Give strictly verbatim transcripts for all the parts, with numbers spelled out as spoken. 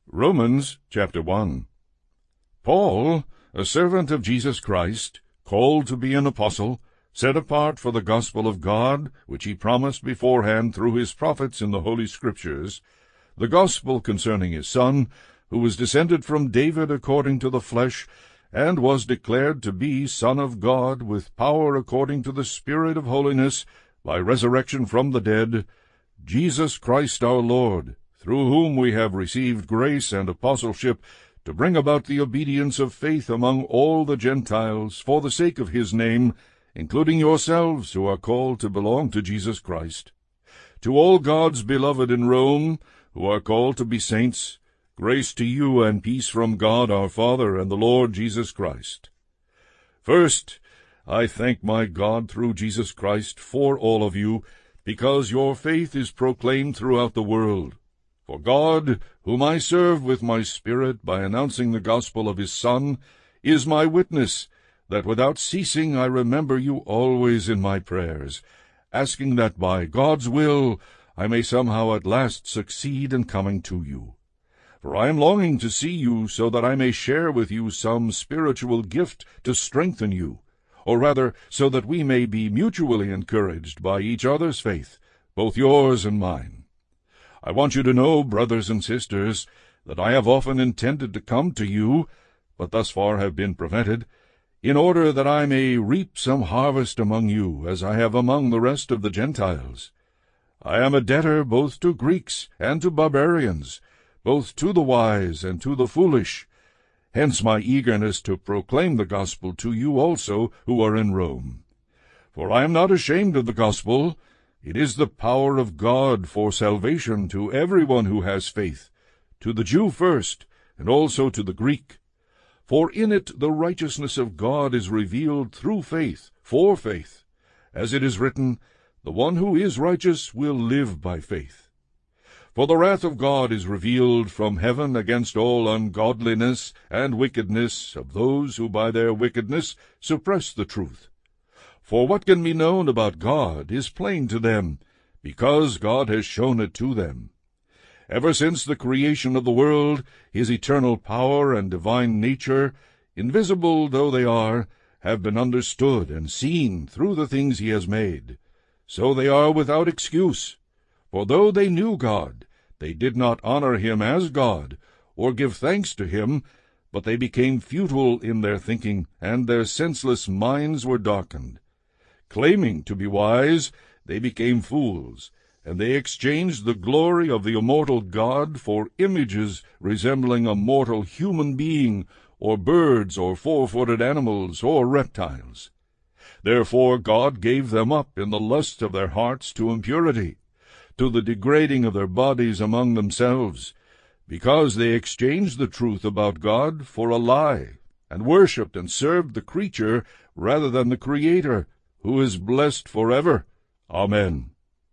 Romans chapter one. Paul, a servant of Jesus Christ, called to be an apostle, set apart for the gospel of God, which he promised beforehand through his prophets in the Holy Scriptures, the gospel concerning his Son, who was descended from David according to the flesh, and was declared to be Son of God, with power according to the Spirit of holiness, by resurrection from the dead, Jesus Christ our Lord, through whom we have received grace and apostleship, to bring about the obedience of faith among all the Gentiles, for the sake of his name, including yourselves, who are called to belong to Jesus Christ. To all God's beloved in Rome, who are called to be saints, grace to you and peace from God our Father and the Lord Jesus Christ. First, I thank my God through Jesus Christ for all of you, because your faith is proclaimed throughout the world. For God, whom I serve with my spirit by announcing the gospel of his Son, is my witness, that without ceasing I remember you always in my prayers, asking that by God's will I may somehow at last succeed in coming to you. For I am longing to see you, so that I may share with you some spiritual gift to strengthen you, or rather, so that we may be mutually encouraged by each other's faith, both yours and mine. I want you to know, brothers and sisters, that I have often intended to come to you, but thus far have been prevented, in order that I may reap some harvest among you, as I have among the rest of the Gentiles. I am a debtor both to Greeks and to barbarians, both to the wise and to the foolish. Hence my eagerness to proclaim the gospel to you also who are in Rome. For I am not ashamed of the gospel. It is the power of God for salvation to everyone who has faith, to the Jew first, and also to the Greek. For in it the righteousness of God is revealed through faith, for faith. As it is written, the one who is righteous will live by faith. For the wrath of God is revealed from heaven against all ungodliness and wickedness of those who by their wickedness suppress the truth. For what can be known about God is plain to them, because God has shown it to them. Ever since the creation of the world, his eternal power and divine nature, invisible though they are, have been understood and seen through the things he has made. So they are without excuse. For though they knew God, they did not honor him as God, or give thanks to him, but they became futile in their thinking, and their senseless minds were darkened. Claiming to be wise, they became fools, and they exchanged the glory of the immortal God for images resembling a mortal human being, or birds, or four-footed animals, or reptiles. Therefore God gave them up in the lust of their hearts to impurity, to the degrading of their bodies among themselves, because they exchanged the truth about God for a lie, and worshipped and served the creature rather than the Creator, who is blessed forever. Amen.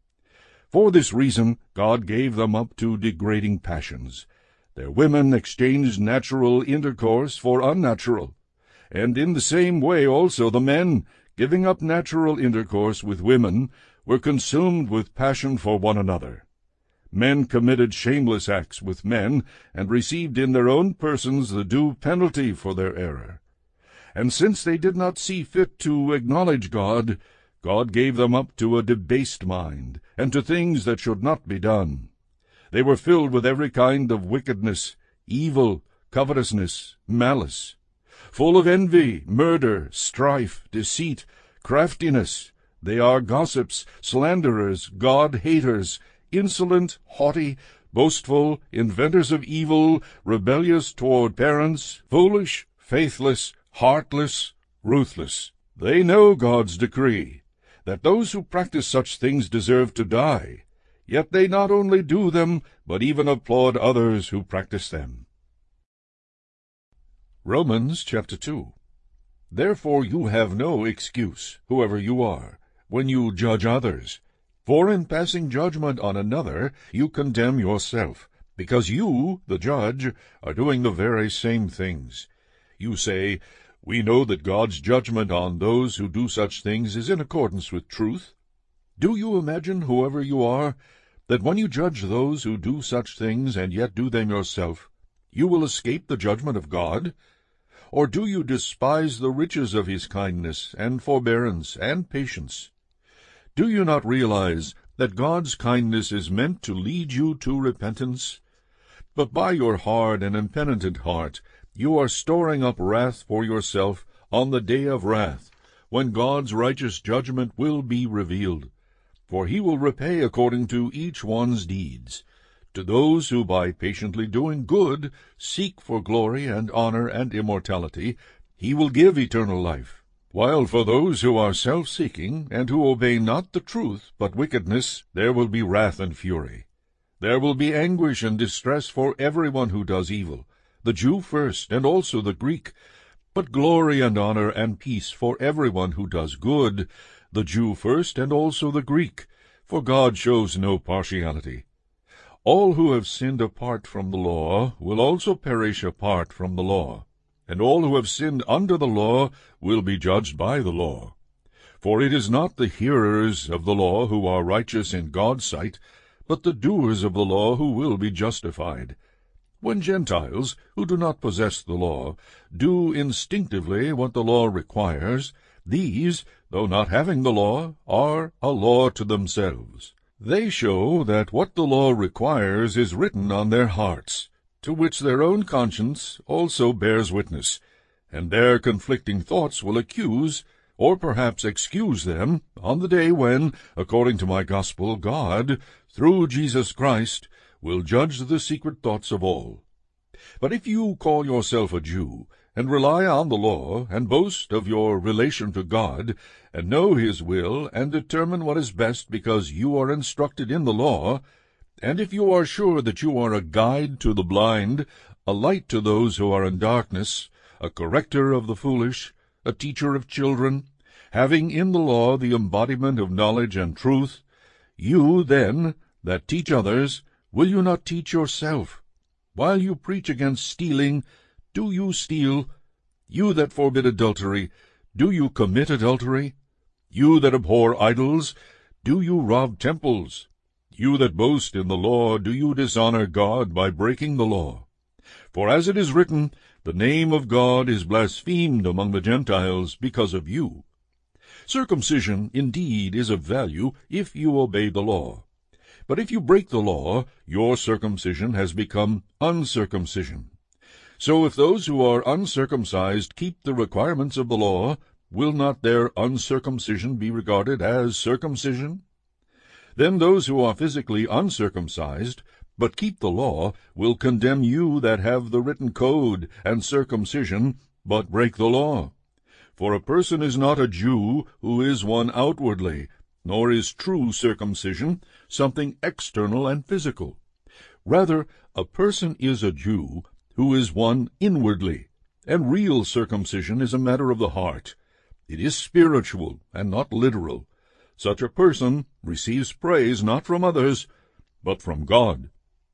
For this reason God gave them up to degrading passions. Their women exchanged natural intercourse for unnatural, and in the same way also the men, giving up natural intercourse with women, were consumed with passion for one another. Men committed shameless acts with men, and received in their own persons the due penalty for their error. And since they did not see fit to acknowledge God, God gave them up to a debased mind, and to things that should not be done. They were filled with every kind of wickedness, evil, covetousness, malice, full of envy, murder, strife, deceit, craftiness. They are gossips, slanderers, God-haters, insolent, haughty, boastful, inventors of evil, rebellious toward parents, foolish, faithless, heartless, ruthless. They know God's decree, that those who practice such things deserve to die, yet they not only do them, but even applaud others who practice them. Romans chapter two. Therefore you have no excuse, whoever you are, when you judge others. For in passing judgment on another, you condemn yourself, because you, the judge, are doing the very same things. You say, we know that God's judgment on those who do such things is in accordance with truth. Do you imagine, whoever you are, that when you judge those who do such things and yet do them yourself, you will escape the judgment of God? Or do you despise the riches of his kindness and forbearance and patience? Do you not realize that God's kindness is meant to lead you to repentance? But by your hard and impenitent heart you are storing up wrath for yourself on the day of wrath, when God's righteous judgment will be revealed. For he will repay according to each one's deeds. To those who by patiently doing good seek for glory and honor and immortality, he will give eternal life. While for those who are self-seeking, and who obey not the truth, but wickedness, there will be wrath and fury. There will be anguish and distress for everyone who does evil, the Jew first, and also the Greek, but glory and honor and peace for everyone who does good, the Jew first, and also the Greek, for God shows no partiality. All who have sinned apart from the law will also perish apart from the law, and all who have sinned under the law will be judged by the law. For it is not the hearers of the law who are righteous in God's sight, but the doers of the law who will be justified. When Gentiles, who do not possess the law, do instinctively what the law requires, these, though not having the law, are a law to themselves. They show that what the law requires is written on their hearts, to which their own conscience also bears witness, and their conflicting thoughts will accuse, or perhaps excuse them, on the day when, according to my gospel, God, through Jesus Christ, will judge the secret thoughts of all. But if you call yourself a Jew, and rely on the law, and boast of your relation to God, and know his will, and determine what is best because you are instructed in the law, and if you are sure that you are a guide to the blind, a light to those who are in darkness, a corrector of the foolish, a teacher of children, having in the law the embodiment of knowledge and truth, you, then, that teach others, will you not teach yourself? While you preach against stealing, do you steal? You that forbid adultery, do you commit adultery? You that abhor idols, do you rob temples? You that boast in the law, do you dishonor God by breaking the law? For as it is written, the name of God is blasphemed among the Gentiles because of you. Circumcision indeed is of value if you obey the law. But if you break the law, your circumcision has become uncircumcision. So if those who are uncircumcised keep the requirements of the law, will not their uncircumcision be regarded as circumcision? Then those who are physically uncircumcised, but keep the law, will condemn you that have the written code and circumcision, but break the law. For a person is not a Jew who is one outwardly, nor is true circumcision something external and physical. Rather, a person is a Jew who is one inwardly, and real circumcision is a matter of the heart. It is spiritual and not literal. Such a person receives praise not from others, but from God.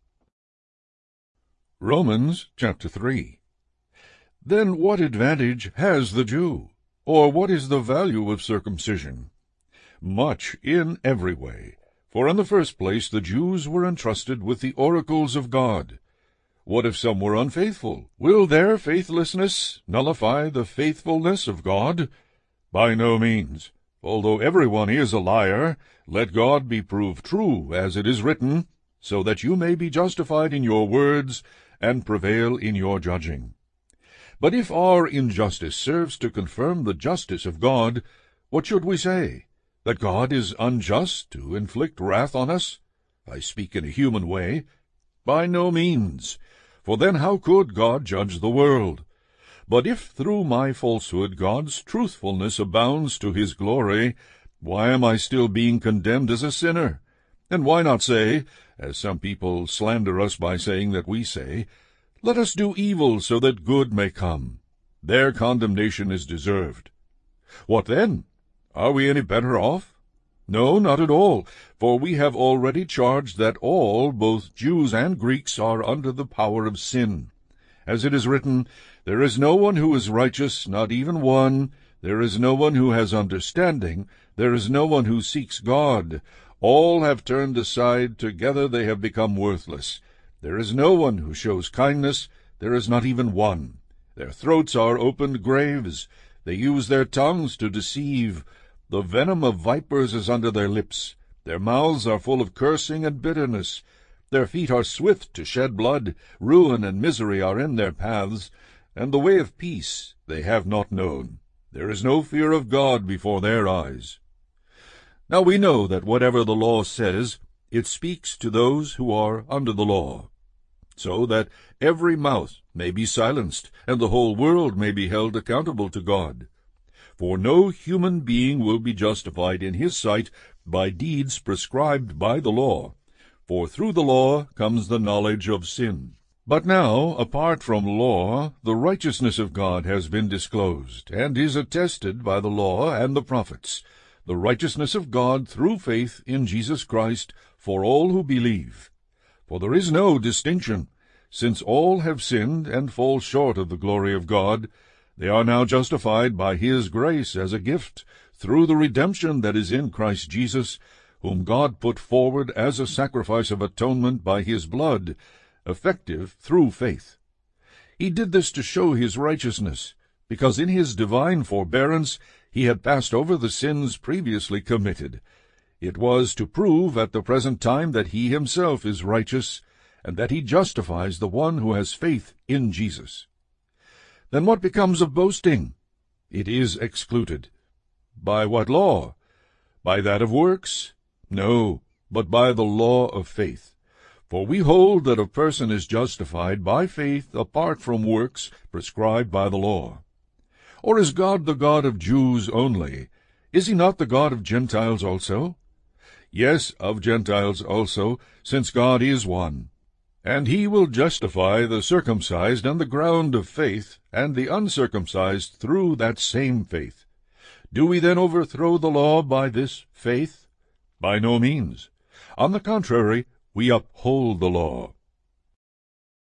Romans chapter three. Then what advantage has the Jew? Or what is the value of circumcision? Much in every way. For in the first place the Jews were entrusted with the oracles of God. What if some were unfaithful? Will their faithlessness nullify the faithfulness of God? By no means. Although everyone is a liar, let God be proved true, as it is written, so that you may be justified in your words, and prevail in your judging. But if our injustice serves to confirm the justice of God, what should we say? That God is unjust to inflict wrath on us? I speak in a human way. By no means. For then how could God judge the world? But if through my falsehood God's truthfulness abounds to his glory, why am I still being condemned as a sinner? And why not say, as some people slander us by saying that we say, let us do evil so that good may come? Their condemnation is deserved. What then? Are we any better off? No, not at all, for we have already charged that all, both Jews and Greeks, are under the power of sin. As it is written, there is no one who is righteous, not even one. There is no one who has understanding. There is no one who seeks God. All have turned aside, together they have become worthless. There is no one who shows kindness, there is not even one. Their throats are opened graves. They use their tongues to deceive. The venom of vipers is under their lips. Their mouths are full of cursing and bitterness. Their feet are swift to shed blood. Ruin and misery are in their paths, and the way of peace they have not known. There is no fear of God before their eyes. Now we know that whatever the law says, it speaks to those who are under the law, so that every mouth may be silenced, and the whole world may be held accountable to God. For no human being will be justified in his sight by deeds prescribed by the law, for through the law comes the knowledge of sin. But now, apart from law, the righteousness of God has been disclosed, and is attested by the law and the prophets, the righteousness of God through faith in Jesus Christ for all who believe. For there is no distinction, since all have sinned and fall short of the glory of God. They are now justified by his grace as a gift, through the redemption that is in Christ Jesus, whom God put forward as a sacrifice of atonement by his blood, effective through faith. He did this to show his righteousness, because in his divine forbearance he had passed over the sins previously committed. It was to prove at the present time that he himself is righteous, and that he justifies the one who has faith in Jesus. Then what becomes of boasting? It is excluded. By what law? By that of works? No, but by the law of faith. For we hold that a person is justified by faith apart from works prescribed by the law. Or is God the God of Jews only? Is he not the God of Gentiles also? Yes, of Gentiles also, since God is one. And he will justify the circumcised on the ground of faith, and the uncircumcised through that same faith. Do we then overthrow the law by this faith? By no means. On the contrary, we uphold the law.